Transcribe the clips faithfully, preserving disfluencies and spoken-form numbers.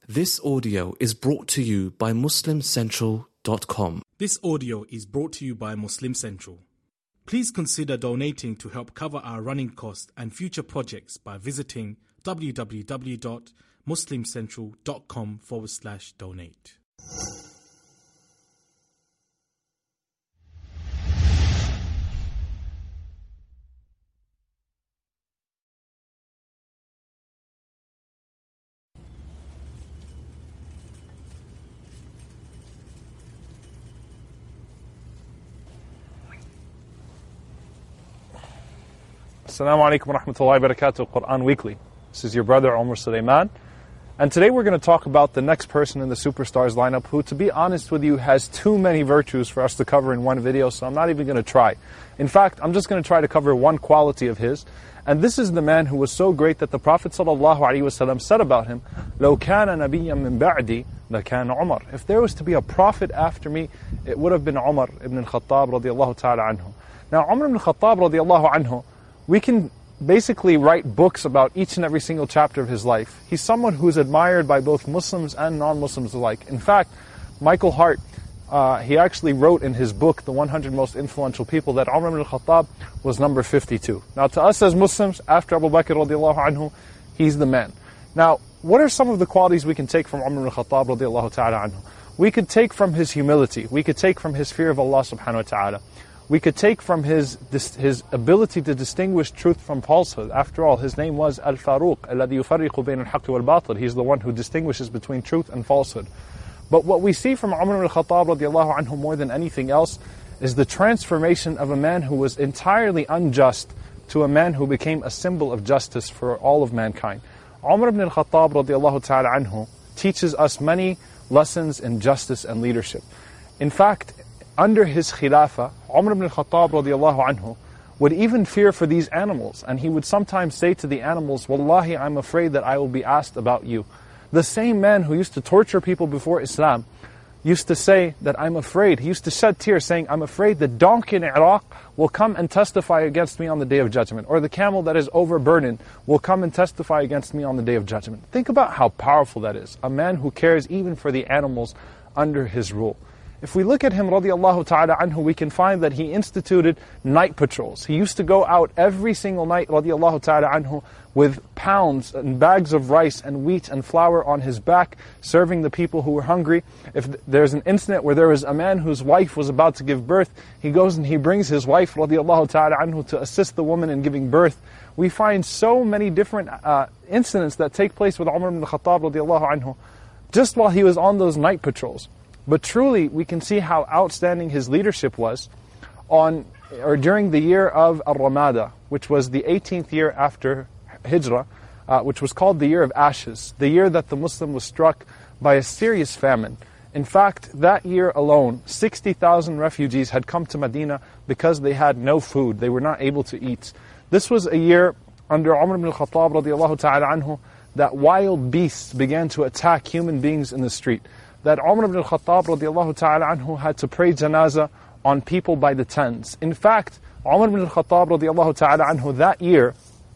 This audio is brought to you by Muslim Central dot com. This audio is brought to you by Muslim Central. Please consider donating to help cover our running costs and future projects by visiting www.muslimcentral.com forward slash donate. Assalamu alaikum wa rahmatullahi wa barakatuh, Quran Weekly. This is your brother Omar Sulaiman. And today we're going to talk about the next person in the Superstars lineup who, to be honest with you, has too many virtues for us to cover in one video, so I'm not even going to try. In fact, I'm just going to try to cover one quality of his. And this is the man who was so great that the Prophet ﷺ said about him, لَوْ كَانَ نَبِيًّا مِّن بَعْدِي لَكَانَ عُمَرٍ. If there was to be a prophet after me, it would have been Umar ibn al-Khattab radiyallahu ta'ala anhu. Now, Umar ibn al-Khattab radiyallahu anhu, we can basically write books about each and every single chapter of his life. He's someone who's admired by both Muslims and non-Muslims alike. In fact, Michael Hart, uh, he actually wrote in his book, The one hundred Most Influential People, that Umar ibn al-Khattab was number fifty-two. Now to us as Muslims, after Abu Bakr radiallahu anhu, he's the man. Now, what are some of the qualities we can take from Umar ibn al-Khattab radiallahu ta'ala anhu? We could take from his humility. We could take from his fear of Allah subhanahu wa ta'ala. We could take from his his ability to distinguish truth from falsehood. After all, his name was Al-Faruq, الَّذِي يُفَرِّقُ بَيْنَ الْحَقِّ وَالْبَاطِلِ. He's the one who distinguishes between truth and falsehood. But what we see from Umar ibn al-Khattab radiallahu anhu more than anything else is the transformation of a man who was entirely unjust to a man who became a symbol of justice for all of mankind. Umar ibn al-Khattab radiallahu ta'ala anhu teaches us many lessons in justice and leadership. In fact, under his khilafah, Umar ibn al-Khattab radiallahu anhu would even fear for these animals, and he would sometimes say to the animals, Wallahi, I'm afraid that I will be asked about you. The same man who used to torture people before Islam used to say that I'm afraid, he used to shed tears saying, I'm afraid the donkey in Iraq will come and testify against me on the Day of Judgment, or the camel that is overburdened will come and testify against me on the Day of Judgment. Think about how powerful that is, a man who cares even for the animals under his rule. If we look at him radiallahu ta'ala anhu, we can find that he instituted night patrols. He used to go out every single night radiallahu ta'ala anhu with pounds and bags of rice and wheat and flour on his back, serving the people who were hungry. If there's an incident where there was a man whose wife was about to give birth, he goes and he brings his wife radiallahu ta'ala anhu to assist the woman in giving birth. We find so many different uh, incidents that take place with Umar ibn al-Khattab radiallahu anhu just while he was on those night patrols. But truly, we can see how outstanding his leadership was on or during the year of Al-Ramada, which was the eighteenth year after Hijrah, uh, which was called the year of ashes, the year that the Muslim was struck by a serious famine. In fact, that year alone, sixty thousand refugees had come to Medina because they had no food. They were not able to eat. This was a year under Umar ibn al-Khattab radiallahu ta'ala anhu that wild beasts began to attack human beings in the street. That Umar ibn al-Khattab radiallahu ta'ala anhu had to pray janazah on people by the tens. In fact, Umar ibn al-Khattab radiallahu ta'ala anhu that year,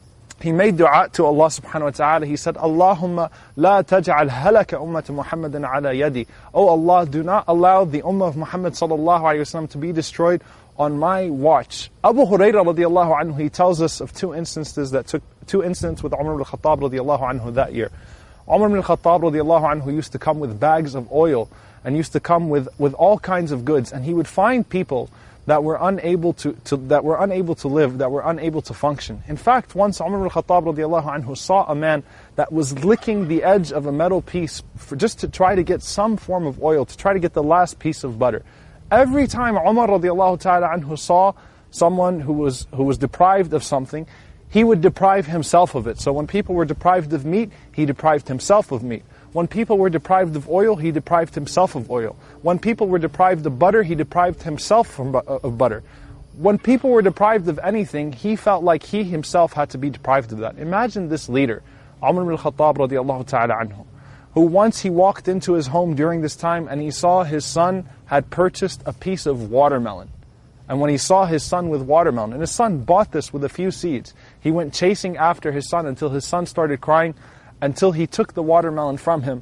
he made dua to Allah subhanahu wa ta'ala. He said, Allahumma la taj'al halaka ummata Muhammadin ala yadi. Oh Allah, do not allow the ummah of Muhammad sallallahu alayhi wa sallam to be destroyed on my watch. Abu Hurairah radiallahu anhu, he tells us of two instances that took, two incidents with Umar ibn al-Khattab radiallahu anhu that year. Umar ibn al-Khattab radiallahu anhu used to come with bags of oil and used to come with, with all kinds of goods, and he would find people that were unable to, to that were unable to live, that were unable to function. In fact, once Umar ibn al-Khattab radiallahu anhu saw a man that was licking the edge of a metal piece for, just to try to get some form of oil, to try to get the last piece of butter. Every time Umar radiallahu ta'ala anhu saw someone who was who was deprived of something, he would deprive himself of it. So when people were deprived of meat, he deprived himself of meat. When people were deprived of oil, he deprived himself of oil. When people were deprived of butter, he deprived himself from, uh, of butter. When people were deprived of anything, he felt like he himself had to be deprived of that. Imagine this leader, Umar ibn al-Khattab radiallahu ta'ala anhu, who once he walked into his home during this time and he saw his son had purchased a piece of watermelon. And when he saw his son with watermelon, and his son bought this with a few seeds, he went chasing after his son until his son started crying, until he took the watermelon from him.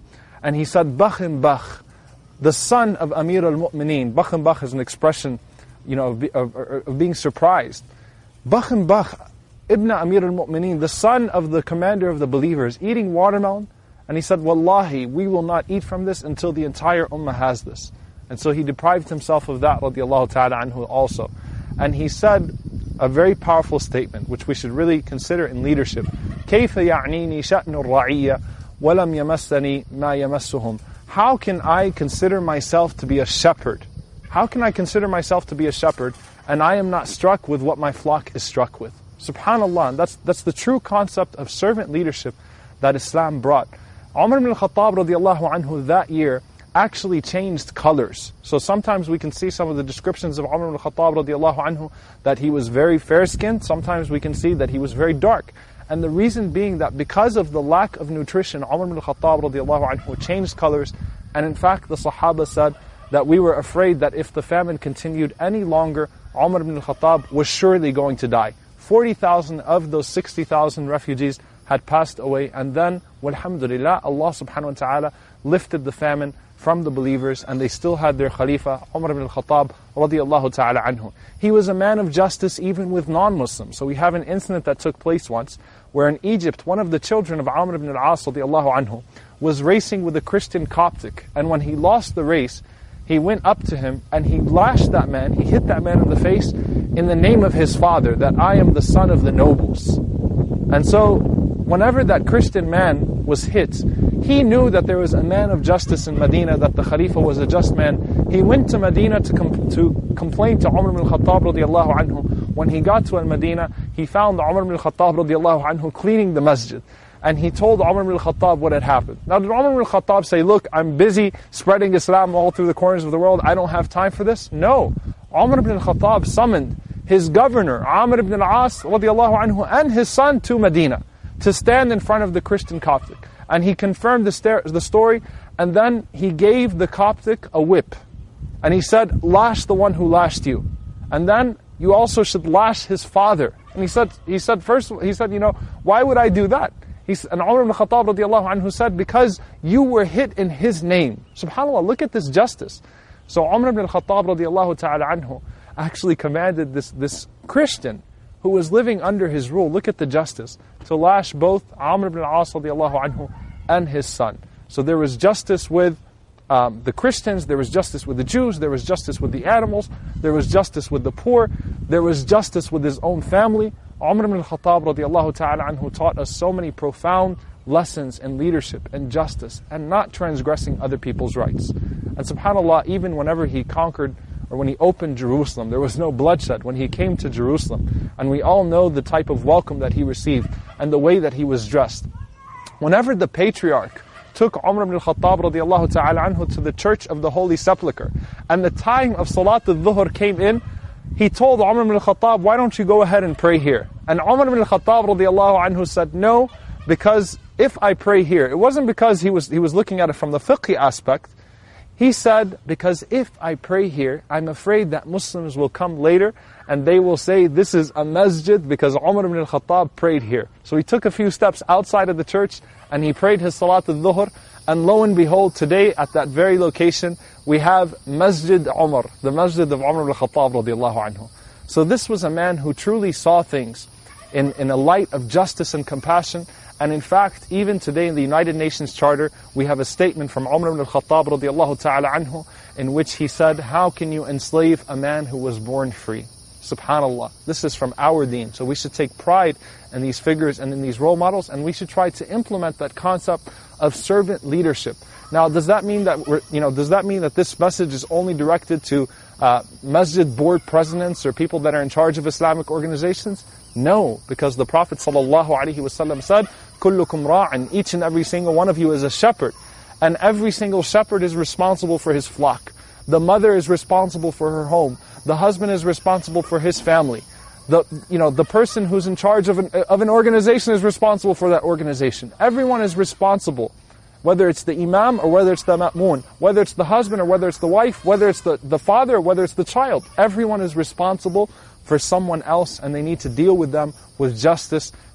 and he said, Bakhin Bakh, the son of Amir al-Mu'mineen. Bakhin Bakh is an expression, you know, of, of, of being surprised. Bakhin Bakh, Ibn Amir al-Mu'mineen, the son of the commander of the believers, eating watermelon. And he said, Wallahi, we will not eat from this until the entire ummah has this. And so he deprived himself of that, radiallahu ta'ala anhu also. And he said a very powerful statement, which we should really consider in leadership. كَيْفَ يَعْنِينِي شَأْنُ الرَّعِيَّةِ وَلَمْ يَمَسَّنِي مَا يَمَسُّهُمْ. How can I consider myself to be a shepherd? How can I consider myself to be a shepherd and I am not struck with what my flock is struck with? SubhanAllah, and that's, that's the true concept of servant leadership that Islam brought. Umar ibn al-Khattab radiallahu anhu that year actually changed colors. So sometimes we can see some of the descriptions of Umar ibn al-Khattab radiallahu anhu that he was very fair-skinned. Sometimes we can see that he was very dark. And the reason being that because of the lack of nutrition, Umar ibn al-Khattab radiallahu anhu changed colors. And in fact, the Sahaba said that we were afraid that if the famine continued any longer, Umar ibn al-Khattab was surely going to die. forty thousand of those sixty thousand refugees had passed away, and then, walhamdulillah, Allah subhanahu wa ta'ala lifted the famine from the believers, and they still had their Khalifa, Umar ibn al-Khattab radiyallahu ta'ala anhu. He was a man of justice even with non-Muslims. So we have an incident that took place once, where in Egypt, one of the children of Amr ibn al-As radiyallahu anhu was racing with a Christian Coptic, and when he lost the race, he went up to him and he lashed that man, he hit that man in the face in the name of his father, that I am the son of the nobles. And so, whenever that Christian man was hit, he knew that there was a man of justice in Medina, that the Khalifa was a just man. He went to Medina to, com to complain to Umar ibn al-Khattab radiallahu anhu. When he got to Al-Medina, he found Umar ibn al-Khattab radiallahu anhu cleaning the masjid. And he told Umar ibn al-Khattab what had happened. Now did Umar ibn al-Khattab say, look, I'm busy spreading Islam all through the corners of the world, I don't have time for this? No. Umar ibn al-Khattab summoned his governor, Amr ibn al-As radiallahu anhu, and his son to Medina to stand in front of the Christian Coptic. And he confirmed the, the story, and then he gave the Coptic a whip. And he said, lash the one who lashed you. And then you also should lash his father. And he said, he said first, he said, you know, why would I do that? He, and Umar ibn Khattab radiallahu anhu said, because you were hit in his name. SubhanAllah, look at this justice. So Umar ibn Khattab radiallahu ta'ala anhu actually commanded this, this Christian who was living under his rule, look at the justice, to lash both Amr ibn al-As radiallahu anhu and his son. So there was justice with um, the Christians, there was justice with the Jews, there was justice with the animals, there was justice with the poor, there was justice with his own family. Umar ibn al-Khattab radiallahu ta'ala anhu taught us so many profound lessons in leadership and justice and not transgressing other people's rights. And subhanAllah, even whenever he conquered or when he opened Jerusalem, there was no bloodshed when he came to Jerusalem. And we all know the type of welcome that he received and the way that he was dressed. Whenever the patriarch took Umar ibn al-Khattab radiallahu ta'ala anhu to the church of the Holy Sepulchre, and the time of Salat al-Dhuhr came in, he told Umar ibn al-Khattab, why don't you go ahead and pray here? And Umar ibn al-Khattab radiallahu anhu said, no, because if I pray here, it wasn't because he was, he was looking at it from the fiqh aspect. He said, because if I pray here, I'm afraid that Muslims will come later and they will say this is a masjid because Umar ibn al-Khattab prayed here. So he took a few steps outside of the church and he prayed his Salat al-Dhuhr, and lo and behold, today at that very location we have Masjid Umar, the masjid of Umar ibn al-Khattab radiallahu anhu. So this was a man who truly saw things in, in a light of justice and compassion. And in fact, even today in the United Nations Charter, we have a statement from Umar ibn al-Khattab radiallahu ta'ala anhu, in which he said, how can you enslave a man who was born free? SubhanAllah. This is from our deen. So we should take pride in these figures and in these role models, and we should try to implement that concept of servant leadership. Now, does that mean that we're, you know, does that mean that this message is only directed to uh, masjid board presidents or people that are in charge of Islamic organizations? No, because the Prophet sallallahu alaihi wasallam said, "Kullukum ra'in." Each and every single one of you is a shepherd, and every single shepherd is responsible for his flock. The mother is responsible for her home. The husband is responsible for his family. The you know the person who's in charge of an of an organization is responsible for that organization. Everyone is responsible, whether it's the imam or whether it's the ma'mun, whether it's the husband or whether it's the wife, whether it's the, the father or whether it's the child. Everyone is responsible for someone else, and they need to deal with them with justice,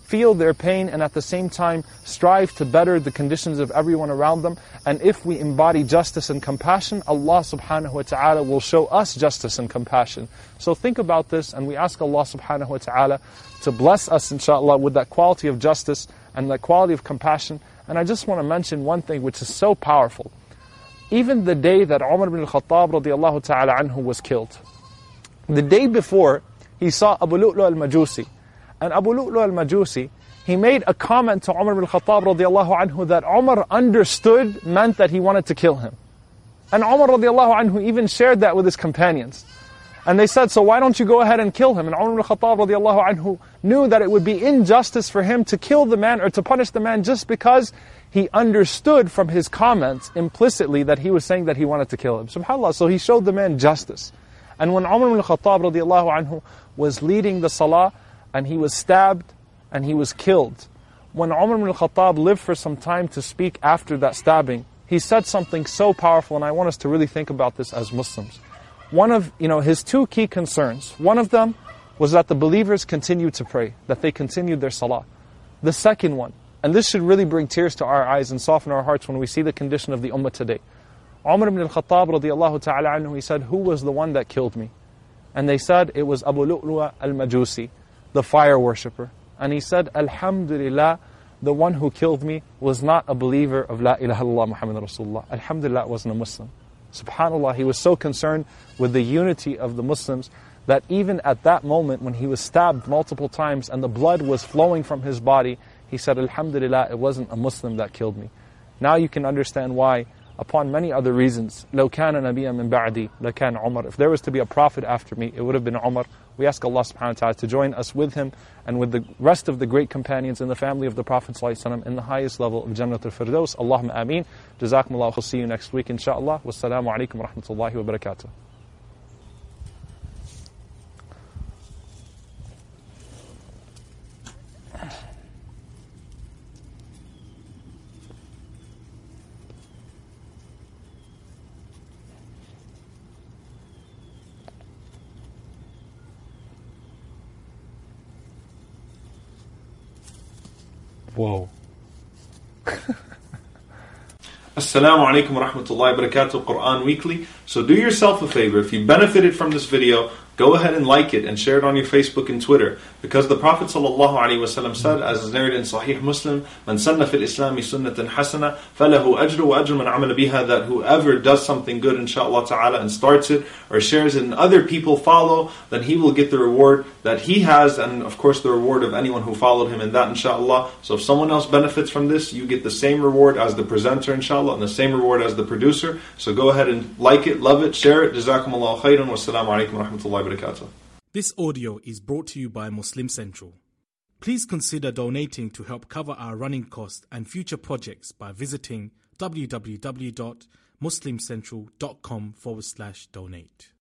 feel their pain and at the same time strive to better the conditions of everyone around them. And if we embody justice and compassion, Allah subhanahu wa ta'ala will show us justice and compassion. So think about this, and we ask Allah subhanahu wa ta'ala to bless us inshallah with that quality of justice and that quality of compassion. And I just want to mention one thing which is so powerful. Even the day that Umar ibn al-Khattab radiallahu ta'ala anhu was killed, the day before, he saw Abu Lu'lu al-Majusi. And Abu Lu'lu al-Majusi, he made a comment to Umar ibn al-Khattab radiallahu anhu that Umar understood meant that he wanted to kill him. And Umar radiallahu anhu even shared that with his companions. And they said, so why don't you go ahead and kill him? And Umar ibn al-Khattab radiallahu anhu knew that it would be injustice for him to kill the man or to punish the man just because he understood from his comments implicitly that he was saying that he wanted to kill him. SubhanAllah, so he showed the man justice. And when Umar ibn al-Khattab radiallahu anhu was leading the salah and he was stabbed and he was killed, when Umar ibn al-Khattab lived for some time to speak after that stabbing, he said something so powerful, and I want us to really think about this as Muslims. One of you know his two key concerns, one of them was that the believers continued to pray, that they continued their salah. The second one, and this should really bring tears to our eyes and soften our hearts when we see the condition of the ummah today. Umar ibn al-Khattab radiallahu ta'ala anhu, he said, who was the one that killed me? And they said, it was Abu Lu'lu al-Majusi, the fire worshipper. And he said, Alhamdulillah, the one who killed me was not a believer of La ilaha illallah Muhammad Rasulullah. Alhamdulillah, wasn't a Muslim. SubhanAllah, he was so concerned with the unity of the Muslims that even at that moment when he was stabbed multiple times and the blood was flowing from his body, he said, Alhamdulillah, it wasn't a Muslim that killed me. Now you can understand why, upon many other reasons, لَوْ كَانَ نَبِيًّا مِنْ بَعْدِي لَكَانَ عُمَرٍ. If there was to be a prophet after me, it would have been Umar. We ask Allah subhanahu wa ta'ala to join us with him and with the rest of the great companions in the family of the Prophet sallallahu alaihi wasallam in the highest level of Jannat al-Firdaus. Allahumma ameen. Jazakumullah. We'll see you next week inshallah. Wassalamu alaikum wa rahmatullahi wa barakatuh. Whoa. Assalamu alaikum wa rahmatullahi wa barakatuh, Quran Weekly. So do yourself a favor, if you benefited from this video, go ahead and like it and share it on your Facebook and Twitter. Because the Prophet ﷺ said, as is narrated in Sahih Muslim, Man sanna fil islami sunnatan hasana, falahu ajru wa ajru man amala biha, that whoever does something good, inshaAllah ta'ala, and starts it or shares it and other people follow, then he will get the reward that he has, and of course the reward of anyone who followed him in that, inshaAllah. So if someone else benefits from this, you get the same reward as the presenter, inshaAllah, and the same reward as the producer. So go ahead and like it, love it, share it. Jazakumullahu khairan. Wassalamu alaikum wa rahmatullahi wa barakatuh. This audio is brought to you by Muslim Central. Please consider donating to help cover our running costs and future projects by visiting www.muslimcentral.com forward slash donate.